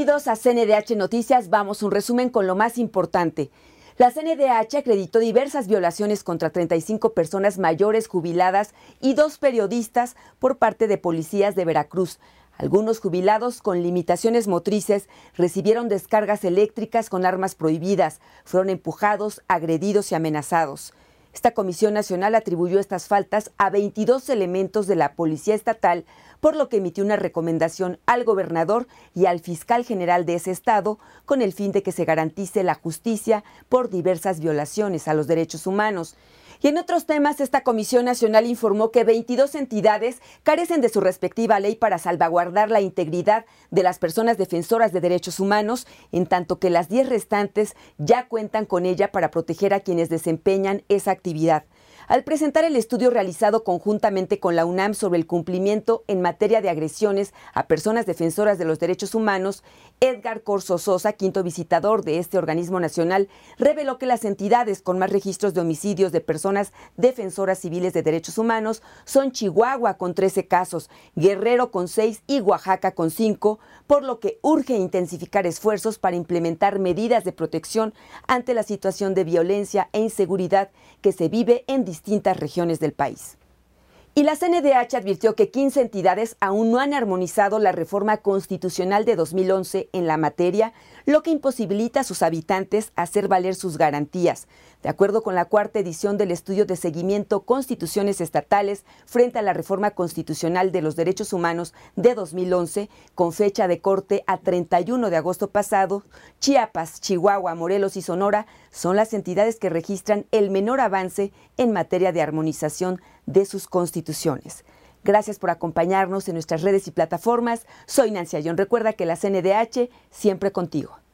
Bienvenidos a CNDH Noticias. Vamos a un resumen con lo más importante. La CNDH acreditó diversas violaciones contra 35 personas mayores jubiladas y 2 periodistas por parte de policías de Veracruz. Algunos jubilados con limitaciones motrices recibieron descargas eléctricas con armas prohibidas, fueron empujados, agredidos y amenazados. Esta Comisión Nacional atribuyó estas faltas a 22 elementos de la Policía Estatal, por lo que emitió una recomendación al gobernador y al fiscal general de ese estado con el fin de que se garantice la justicia por diversas violaciones a los derechos humanos. Y en otros temas, esta Comisión Nacional informó que 22 entidades carecen de su respectiva ley para salvaguardar la integridad de las personas defensoras de derechos humanos, en tanto que las 10 restantes ya cuentan con ella para proteger a quienes desempeñan esa actividad. Al presentar el estudio realizado conjuntamente con la UNAM sobre el cumplimiento en materia de agresiones a personas defensoras de los derechos humanos, Edgar Corzo Sosa, quinto visitador de este organismo nacional, reveló que las entidades con más registros de homicidios de personas defensoras civiles de derechos humanos son Chihuahua con 13 casos, Guerrero con 6 y Oaxaca con 5, por lo que urge intensificar esfuerzos para implementar medidas de protección ante la situación de violencia e inseguridad que se vive en distintas regiones del país. Y la CNDH advirtió que 15 entidades aún no han armonizado la reforma constitucional de 2011 en la materia, lo que imposibilita a sus habitantes hacer valer sus garantías. De acuerdo con la 4ª edición del estudio de seguimiento Constituciones Estatales frente a la reforma constitucional de los derechos humanos de 2011, con fecha de corte a 31 de agosto pasado, Chiapas, Chihuahua, Morelos y Sonora son las entidades que registran el menor avance en materia de armonización de sus constituciones. Gracias por acompañarnos en nuestras redes y plataformas. Soy Nancy Ayón. Recuerda que la CNDH siempre contigo.